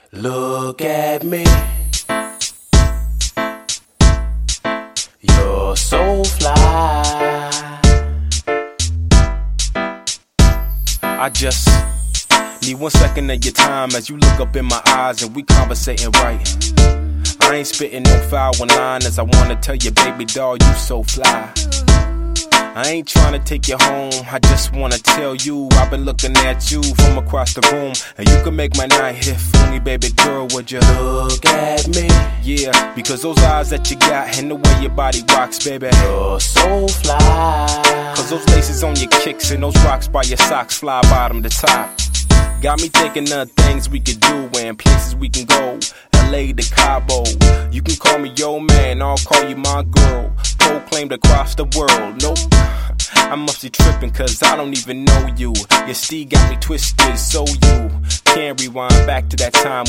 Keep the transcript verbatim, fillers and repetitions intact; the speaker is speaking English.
Look at me. You're so fly. I just need one second of your time as you look up in my eyes and we conversating right. I ain't spitting no foul one line as I wanna tell you, baby doll, you so fly. I ain't tryna take you home, I just wanna tell you I've been looking at you from across the room, and you can make my night if only, baby girl, would you look at me? Yeah, because those eyes that you got and the way your body rocks, baby, you're so fly. Cause those laces on your kicks and those rocks by your socks fly bottom to top. Got me thinking of things we could do and places we can go. L A to Cabo. You can call me your man, I'll call you my girl. Proclaimed across the world. Nope, I must be tripping cause I don't even know you. Your steed got me twisted, so you can't rewind back to that time